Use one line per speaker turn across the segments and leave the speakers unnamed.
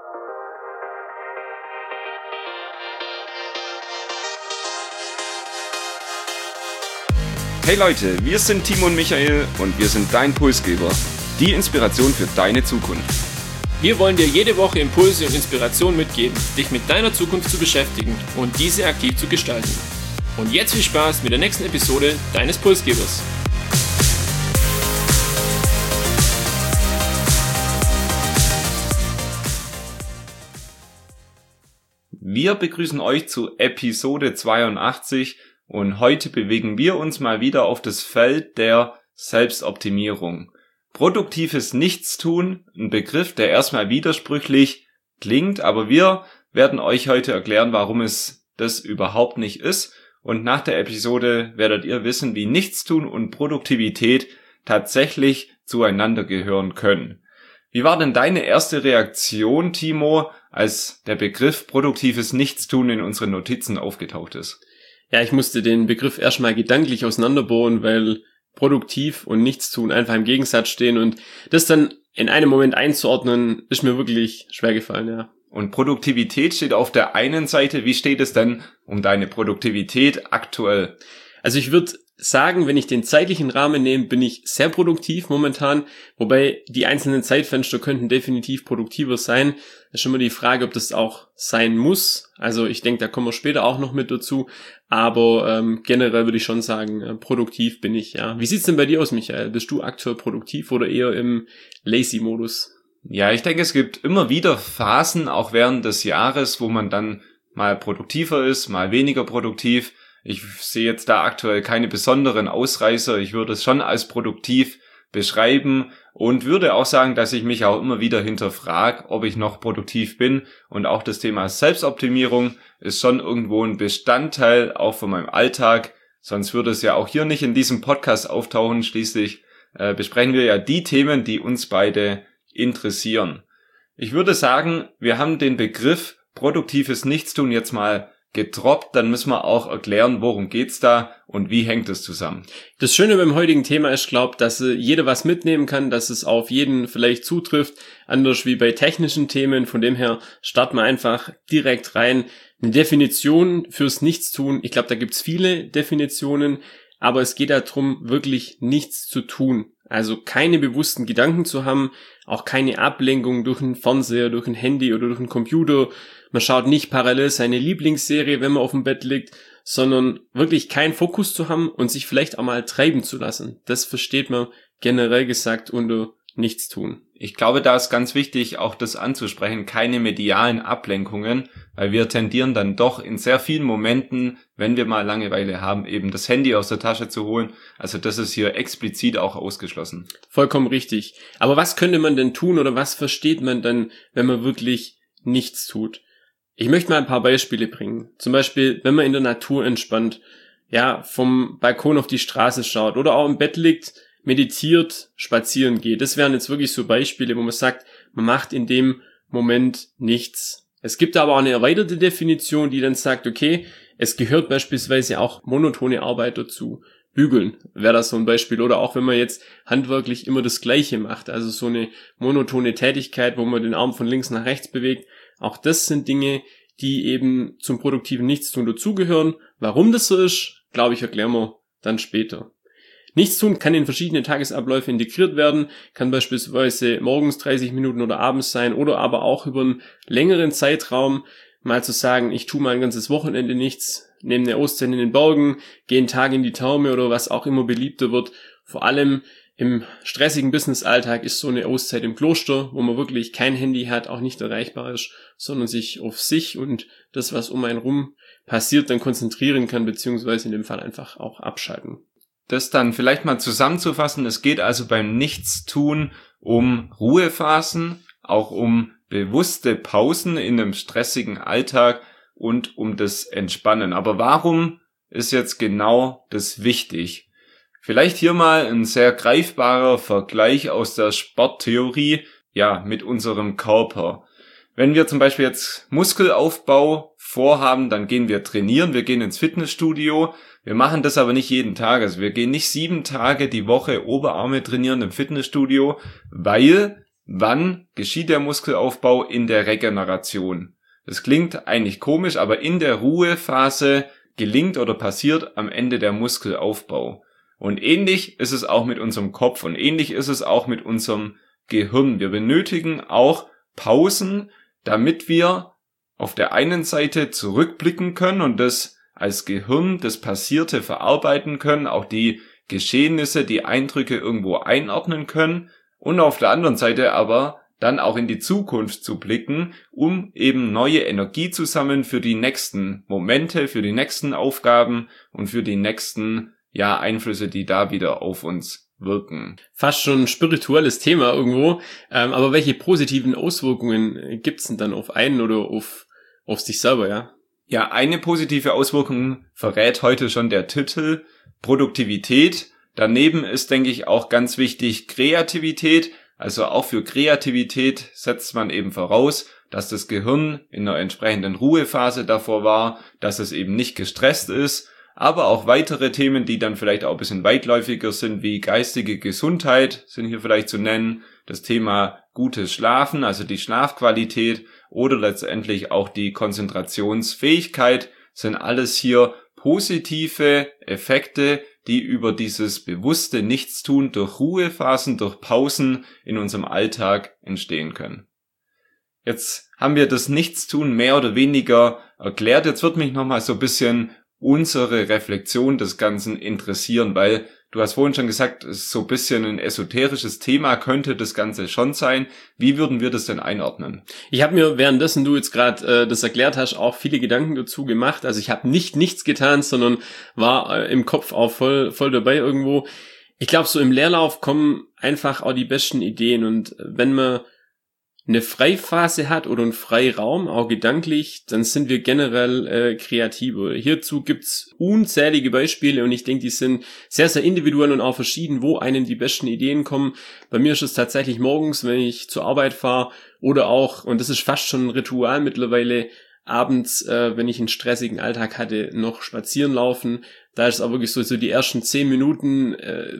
Hey Leute, wir sind Timo und Michael und wir sind dein Pulsgeber, die Inspiration für deine Zukunft.
Wir wollen dir jede Woche Impulse und Inspiration mitgeben, dich mit deiner Zukunft zu beschäftigen und diese aktiv zu gestalten. Und jetzt viel Spaß mit der nächsten Episode deines Pulsgebers.
Wir begrüßen euch zu Episode 82 und heute bewegen wir uns mal wieder auf das Feld der Selbstoptimierung. Produktives Nichtstun, ein Begriff, der erstmal widersprüchlich klingt, aber wir werden euch heute erklären, warum es das überhaupt nicht ist. Und nach der Episode werdet ihr wissen, wie Nichtstun und Produktivität tatsächlich zueinander gehören können. Wie war denn deine erste Reaktion, Timo, als der Begriff produktives Nichtstun in unseren Notizen aufgetaucht ist?
Ja, ich musste den Begriff erstmal gedanklich auseinanderbohren, weil produktiv und Nichtstun einfach im Gegensatz stehen und das dann in einem Moment einzuordnen, ist mir wirklich schwer gefallen, ja.
Und Produktivität steht auf der einen Seite. Wie steht es denn um deine Produktivität aktuell?
Also ich würde sagen, wenn ich den zeitlichen Rahmen nehme, bin ich sehr produktiv momentan, wobei die einzelnen Zeitfenster könnten definitiv produktiver sein. Das ist immer die Frage, ob das auch sein muss. Also ich denke, da kommen wir später auch noch mit dazu, aber generell würde ich schon sagen, produktiv bin ich, ja. Wie sieht's denn bei dir aus, Michael? Bist du aktuell produktiv oder eher im Lazy-Modus?
Ja, ich denke, es gibt immer wieder Phasen, auch während des Jahres, wo man dann mal produktiver ist, mal weniger produktiv. Ich sehe jetzt da aktuell keine besonderen Ausreißer. Ich würde es schon als produktiv beschreiben und würde auch sagen, dass ich mich auch immer wieder hinterfrage, ob ich noch produktiv bin. Und auch das Thema Selbstoptimierung ist schon irgendwo ein Bestandteil auch von meinem Alltag. Sonst würde es ja auch hier nicht in diesem Podcast auftauchen. Schließlich besprechen wir ja die Themen, die uns beide interessieren. Ich würde sagen, wir haben den Begriff produktives Nichtstun jetzt mal gedroppt, dann müssen wir auch erklären, worum geht's da und wie hängt es zusammen.
Das Schöne beim heutigen Thema ist, glaube ich, dass jeder was mitnehmen kann, dass es auf jeden vielleicht zutrifft, anders wie bei technischen Themen. Von dem her starten wir einfach direkt rein. Eine Definition fürs Nichtstun, ich glaube, da gibt's viele Definitionen, aber es geht darum, wirklich nichts zu tun. Also keine bewussten Gedanken zu haben, auch keine Ablenkung durch einen Fernseher, durch ein Handy oder durch einen Computer. Man schaut nicht parallel seine Lieblingsserie, wenn man auf dem Bett liegt, sondern wirklich keinen Fokus zu haben und sich vielleicht auch mal treiben zu lassen. Das versteht man generell gesagt unter Nichtstun.
Ich glaube, da ist ganz wichtig, auch das anzusprechen, keine medialen Ablenkungen, weil wir tendieren dann doch in sehr vielen Momenten, wenn wir mal Langeweile haben, eben das Handy aus der Tasche zu holen. Also das ist hier explizit auch ausgeschlossen.
Vollkommen richtig. Aber was könnte man denn tun oder was versteht man dann, wenn man wirklich nichts tut? Ich möchte mal ein paar Beispiele bringen. Zum Beispiel, wenn man in der Natur entspannt, ja, vom Balkon auf die Straße schaut oder auch im Bett liegt, meditiert, spazieren geht. Das wären jetzt wirklich so Beispiele, wo man sagt, man macht in dem Moment nichts. Es gibt aber auch eine erweiterte Definition, die dann sagt, okay, es gehört beispielsweise auch monotone Arbeit dazu. Bügeln wäre das so ein Beispiel. Oder auch wenn man jetzt handwerklich immer das Gleiche macht, also so eine monotone Tätigkeit, wo man den Arm von links nach rechts bewegt. Auch das sind Dinge, die eben zum produktiven Nichtstun dazugehören. Warum das so ist, glaube ich, erklären wir dann später. Nichtstun kann in verschiedene Tagesabläufe integriert werden, kann beispielsweise morgens 30 Minuten oder abends sein oder aber auch über einen längeren Zeitraum mal zu sagen, ich tue mal ein ganzes Wochenende nichts, nehme eine Auszeit in den Bergen, gehe einen Tag in die Therme oder was auch immer beliebter wird. Vor allem im stressigen Business-Alltag ist so eine Auszeit im Kloster, wo man wirklich kein Handy hat, auch nicht erreichbar ist, sondern sich auf sich und das, was um einen rum passiert, dann konzentrieren kann, beziehungsweise in dem Fall einfach auch abschalten.
Das dann vielleicht mal zusammenzufassen, es geht also beim Nichtstun um Ruhephasen, auch um bewusste Pausen in einem stressigen Alltag und um das Entspannen. Aber warum ist jetzt genau das wichtig? Vielleicht hier mal ein sehr greifbarer Vergleich aus der Sporttheorie, ja, mit unserem Körper. Wenn wir zum Beispiel jetzt Muskelaufbau vorhaben, dann gehen wir trainieren, wir gehen ins Fitnessstudio. Wir machen das aber nicht jeden Tag. Also wir gehen nicht 7 Tage die Woche Oberarme trainieren im Fitnessstudio, weil wann geschieht der Muskelaufbau in der Regeneration. Das klingt eigentlich komisch, aber in der Ruhephase gelingt oder passiert am Ende der Muskelaufbau. Und ähnlich ist es auch mit unserem Kopf und ähnlich ist es auch mit unserem Gehirn. Wir benötigen auch Pausen, damit wir auf der einen Seite zurückblicken können und das als Gehirn das Passierte verarbeiten können, auch die Geschehnisse, die Eindrücke irgendwo einordnen können und auf der anderen Seite aber dann auch in die Zukunft zu blicken, um eben neue Energie zu sammeln für die nächsten Momente, für die nächsten Aufgaben und für die nächsten Einflüsse, die da wieder auf uns wirken.
Fast schon ein spirituelles Thema irgendwo, aber welche positiven Auswirkungen gibt's denn dann auf einen oder auf sich selber, ja?
Ja, eine positive Auswirkung verrät heute schon der Titel, Produktivität. Daneben ist, denke ich, auch ganz wichtig Kreativität. Also auch für Kreativität setzt man eben voraus, dass das Gehirn in einer entsprechenden Ruhephase davor war, dass es eben nicht gestresst ist. Aber auch weitere Themen, die dann vielleicht auch ein bisschen weitläufiger sind, wie geistige Gesundheit, sind hier vielleicht zu nennen. Das Thema gutes Schlafen, also die Schlafqualität oder letztendlich auch die Konzentrationsfähigkeit, sind alles hier positive Effekte, die über dieses bewusste Nichtstun durch Ruhephasen, durch Pausen in unserem Alltag entstehen können. Jetzt haben wir das Nichtstun mehr oder weniger erklärt. Jetzt wird mich nochmal so ein bisschen unsere Reflexion des Ganzen interessieren, weil du hast vorhin schon gesagt, so ein bisschen ein esoterisches Thema könnte das Ganze schon sein. Wie würden wir das denn einordnen?
Ich habe mir, währenddessen du jetzt gerade das erklärt hast, auch viele Gedanken dazu gemacht. Also ich habe nichts getan, sondern war im Kopf auch voll dabei irgendwo. Ich glaube, so im Leerlauf kommen einfach auch die besten Ideen. Und wenn man eine Freiphase hat oder einen Freiraum, auch gedanklich, dann sind wir generell kreativer. Hierzu gibt's unzählige Beispiele und ich denke, die sind sehr, sehr individuell und auch verschieden, wo einem die besten Ideen kommen. Bei mir ist es tatsächlich morgens, wenn ich zur Arbeit fahre oder auch, und das ist fast schon ein Ritual mittlerweile, abends, wenn ich einen stressigen Alltag hatte, noch spazieren laufen. Da ist es auch wirklich so die ersten 10 Minuten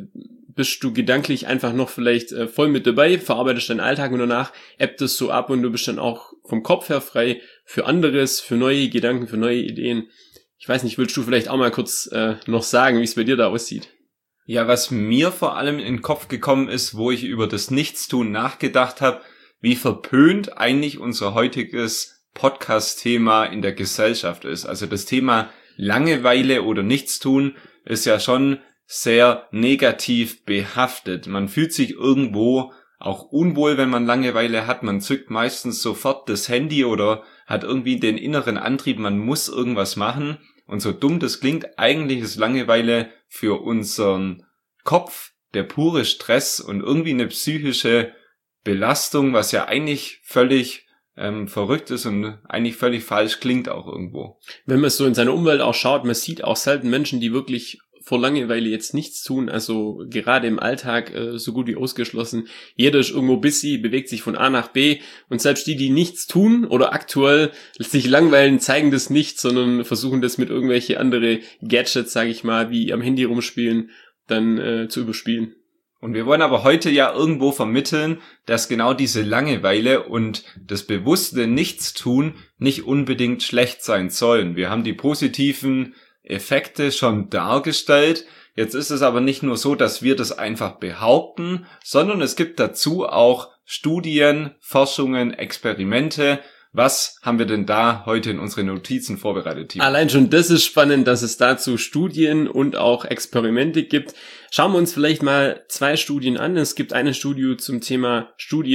bist du gedanklich einfach noch vielleicht voll mit dabei, verarbeitest deinen Alltag und danach ebbt es so ab und du bist dann auch vom Kopf her frei für anderes, für neue Gedanken, für neue Ideen. Ich weiß nicht, willst du vielleicht auch mal kurz noch sagen, wie es bei dir da aussieht?
Ja, was mir vor allem in den Kopf gekommen ist, wo ich über das Nichtstun nachgedacht habe, wie verpönt eigentlich unser heutiges Podcast-Thema in der Gesellschaft ist. Also das Thema Langeweile oder Nichtstun ist ja schon sehr negativ behaftet. Man fühlt sich irgendwo auch unwohl, wenn man Langeweile hat. Man zückt meistens sofort das Handy oder hat irgendwie den inneren Antrieb, man muss irgendwas machen. Und so dumm das klingt, eigentlich ist Langeweile für unseren Kopf der pure Stress und irgendwie eine psychische Belastung, was ja eigentlich völlig verrückt ist und eigentlich völlig falsch klingt auch irgendwo.
Wenn man so in seiner Umwelt auch schaut, man sieht auch selten Menschen, die wirklich vor Langeweile jetzt nichts tun, also gerade im Alltag so gut wie ausgeschlossen. Jeder ist irgendwo busy, bewegt sich von A nach B und selbst die nichts tun oder aktuell sich langweilen, zeigen das nicht, sondern versuchen das mit irgendwelche andere Gadgets, sage ich mal, wie am Handy rumspielen, dann zu überspielen.
Und wir wollen aber heute ja irgendwo vermitteln, dass genau diese Langeweile und das bewusste Nichtstun nicht unbedingt schlecht sein sollen. Wir haben die positiven Effekte schon dargestellt. Jetzt ist es aber nicht nur so, dass wir das einfach behaupten, sondern es gibt dazu auch Studien, Forschungen, Experimente. Was haben wir denn da heute in unsere Notizen vorbereitet, Timo?
Allein schon das ist spannend, dass es dazu Studien und auch Experimente gibt. Schauen wir uns vielleicht mal 2 Studien an. Es gibt eine Studie zum Thema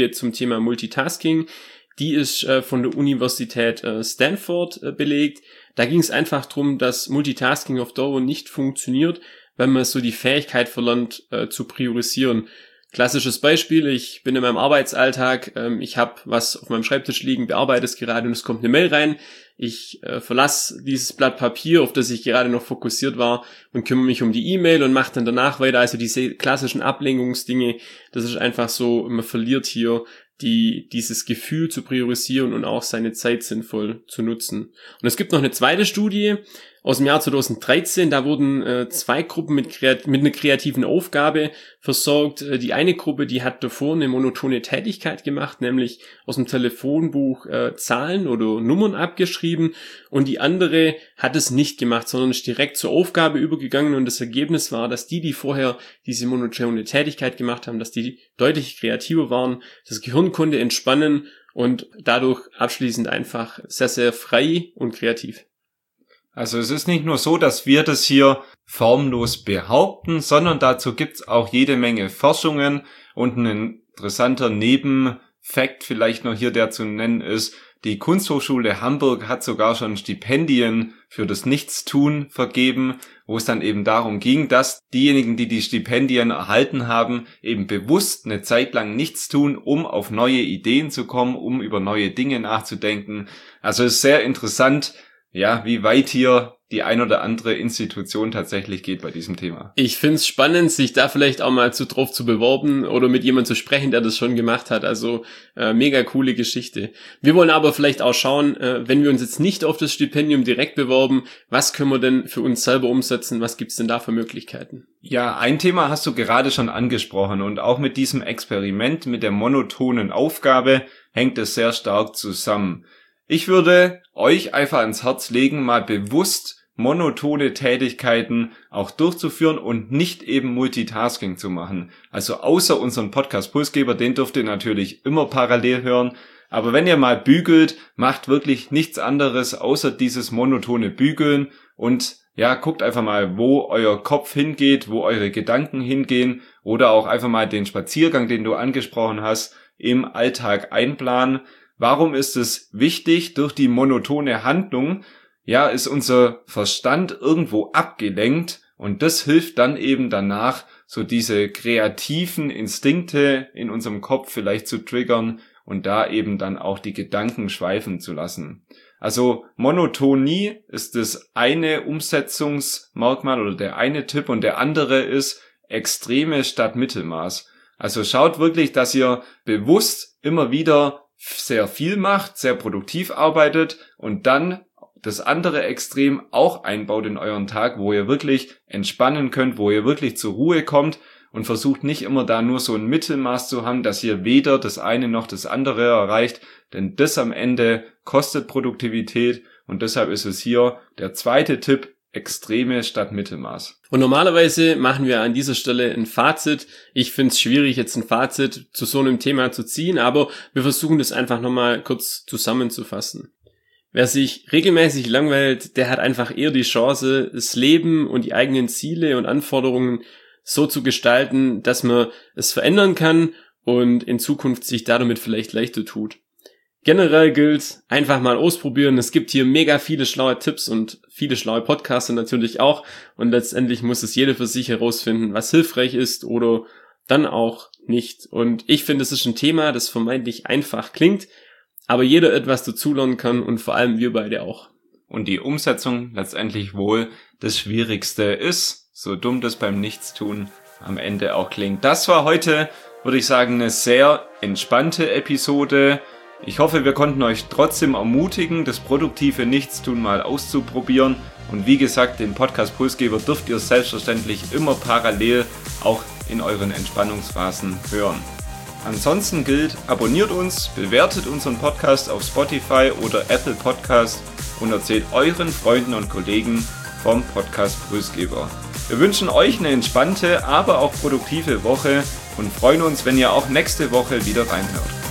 Multitasking. Die ist von der Universität Stanford belegt. Da ging es einfach darum, dass Multitasking auf Dauer nicht funktioniert, wenn man so die Fähigkeit verlernt zu priorisieren. Klassisches Beispiel, ich bin in meinem Arbeitsalltag, ich habe was auf meinem Schreibtisch liegen, bearbeite es gerade und es kommt eine Mail rein. Ich verlasse dieses Blatt Papier, auf das ich gerade noch fokussiert war und kümmere mich um die E-Mail und mache dann danach weiter. Also diese klassischen Ablenkungsdinge, das ist einfach so, man verliert hier dieses Gefühl zu priorisieren und auch seine Zeit sinnvoll zu nutzen. Und es gibt noch eine zweite Studie aus dem Jahr 2013, da wurden 2 Gruppen mit einer kreativen Aufgabe versorgt. Die eine Gruppe, die hat davor eine monotone Tätigkeit gemacht, nämlich aus dem Telefonbuch Zahlen oder Nummern abgeschrieben, und die andere hat es nicht gemacht, sondern ist direkt zur Aufgabe übergegangen, und das Ergebnis war, dass die vorher diese monotone Tätigkeit gemacht haben, dass die deutlich kreativer waren, das Gehirn konnte entspannen und dadurch abschließend einfach sehr, sehr frei und kreativ.
Also es ist nicht nur so, dass wir das hier formlos behaupten, sondern dazu gibt's auch jede Menge Forschungen, und ein interessanter Nebenfakt vielleicht noch hier, der zu nennen ist: Die Kunsthochschule Hamburg hat sogar schon Stipendien für das Nichtstun vergeben, wo es dann eben darum ging, dass diejenigen, die die Stipendien erhalten haben, eben bewusst eine Zeit lang nichts tun, um auf neue Ideen zu kommen, um über neue Dinge nachzudenken. Also es ist sehr interessant, ja, wie weit hier die ein oder andere Institution tatsächlich geht bei diesem Thema.
Ich find's spannend, sich da vielleicht auch mal drauf zu bewerben oder mit jemandem zu sprechen, der das schon gemacht hat. Also mega coole Geschichte. Wir wollen aber vielleicht auch schauen, wenn wir uns jetzt nicht auf das Stipendium direkt bewerben, was können wir denn für uns selber umsetzen? Was gibt's denn da für Möglichkeiten?
Ja, ein Thema hast du gerade schon angesprochen, und auch mit diesem Experiment mit der monotonen Aufgabe hängt es sehr stark zusammen. Ich würde euch einfach ans Herz legen, mal bewusst monotone Tätigkeiten auch durchzuführen und nicht eben Multitasking zu machen. Also außer unseren Podcast Pulsgeber, den dürft ihr natürlich immer parallel hören. Aber wenn ihr mal bügelt, macht wirklich nichts anderes außer dieses monotone Bügeln, und ja, guckt einfach mal, wo euer Kopf hingeht, wo eure Gedanken hingehen, oder auch einfach mal den Spaziergang, den du angesprochen hast, im Alltag einplanen. Warum ist es wichtig? Durch die monotone Handlung, ja, ist unser Verstand irgendwo abgelenkt, und das hilft dann eben danach, so diese kreativen Instinkte in unserem Kopf vielleicht zu triggern und da eben dann auch die Gedanken schweifen zu lassen. Also Monotonie ist das eine Umsetzungsmerkmal oder der eine Tipp, und der andere ist Extreme statt Mittelmaß. Also schaut wirklich, dass ihr bewusst immer wieder sehr viel macht, sehr produktiv arbeitet und dann das andere Extrem auch einbaut in euren Tag, wo ihr wirklich entspannen könnt, wo ihr wirklich zur Ruhe kommt, und versucht nicht immer da nur so ein Mittelmaß zu haben, dass ihr weder das eine noch das andere erreicht, denn das am Ende kostet Produktivität, und deshalb ist es hier der zweite Tipp: Extreme statt Mittelmaß.
Und normalerweise machen wir an dieser Stelle ein Fazit. Ich finde es schwierig, jetzt ein Fazit zu so einem Thema zu ziehen, aber wir versuchen das einfach nochmal kurz zusammenzufassen. Wer sich regelmäßig langweilt, der hat einfach eher die Chance, das Leben und die eigenen Ziele und Anforderungen so zu gestalten, dass man es verändern kann und in Zukunft sich damit vielleicht leichter tut. Generell gilt, einfach mal ausprobieren. Es gibt hier mega viele schlaue Tipps und viele schlaue Podcaster natürlich auch. Und letztendlich muss es jeder für sich herausfinden, was hilfreich ist oder dann auch nicht. Und ich finde, es ist ein Thema, das vermeintlich einfach klingt, aber jeder etwas dazulernen kann, und vor allem wir beide auch.
Und die Umsetzung letztendlich wohl das Schwierigste ist, so dumm das beim Nichtstun am Ende auch klingt. Das war heute, würde ich sagen, eine sehr entspannte Episode. Ich hoffe, wir konnten euch trotzdem ermutigen, das produktive Nichtstun mal auszuprobieren. Und wie gesagt, den Podcast Pulsgeber dürft ihr selbstverständlich immer parallel auch in euren Entspannungsphasen hören. Ansonsten gilt, abonniert uns, bewertet unseren Podcast auf Spotify oder Apple Podcast und erzählt euren Freunden und Kollegen vom Podcast Pulsgeber. Wir wünschen euch eine entspannte, aber auch produktive Woche und freuen uns, wenn ihr auch nächste Woche wieder reinhört.